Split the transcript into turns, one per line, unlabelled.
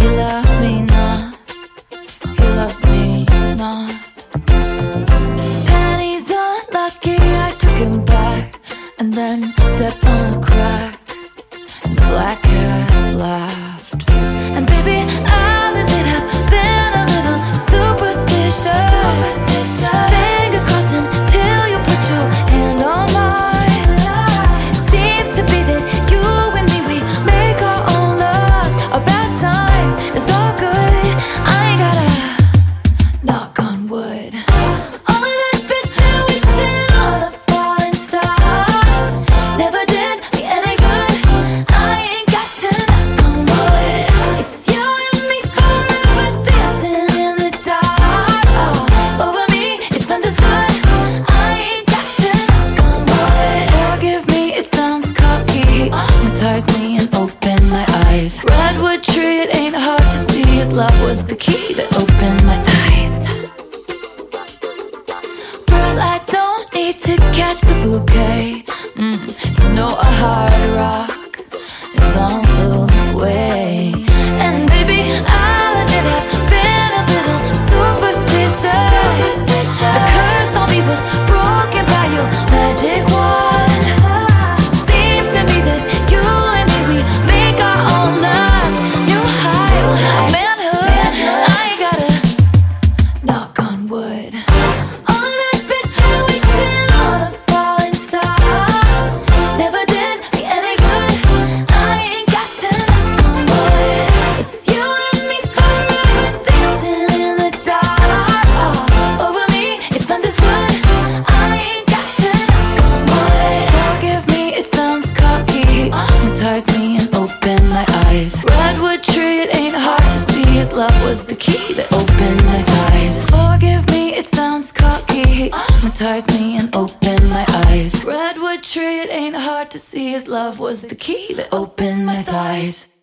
He loves me not, he loves me not. Penny's unlucky, I took him back and then stepped on a crack, and the black cat laughed. And baby, I'll admit I've been a little superstitious. Fingers crossed until you put your hand on mine. Seems to be that you and me, we make our own luck. A bad sign is all good. I ain't gotta knock on wood. Only that picture wishing on a falling star never did me any good. I ain't got to knock on wood. It's you and me forever dancing in the dark. Oh, over me, it's understood. I ain't got to knock on wood. Forgive me, it sounds cocky. Hypnotize me and open my eyes. Redwood tree, it ain't hard to see. His love was the key that opened my thighs. Girls, I don't need to catch the bouquet to know a hard rock is on the way. And baby, I'll admit I've been a little superstitious. The curse on me was broken by your magic wand. Seems to me that you and me, we make our own luck. New high, manhood. I ain't gotta knock on wood. Only that picture wishing on a falling star never did me any good. I ain't got to knock on wood. It's you and me forever dancing in the dark. Oh, over me, it's understood. I ain't got to knock on wood. Forgive me, it sounds cocky. Hypnotize me and open my eyes. Redwood tree, it ain't hard to see. His love was the key that opened my thighs. Forgive me, it sounds cocky. Hypnotize me and open my eyes. Redwood tree, it ain't hard to see. His love was the key that opened my thighs.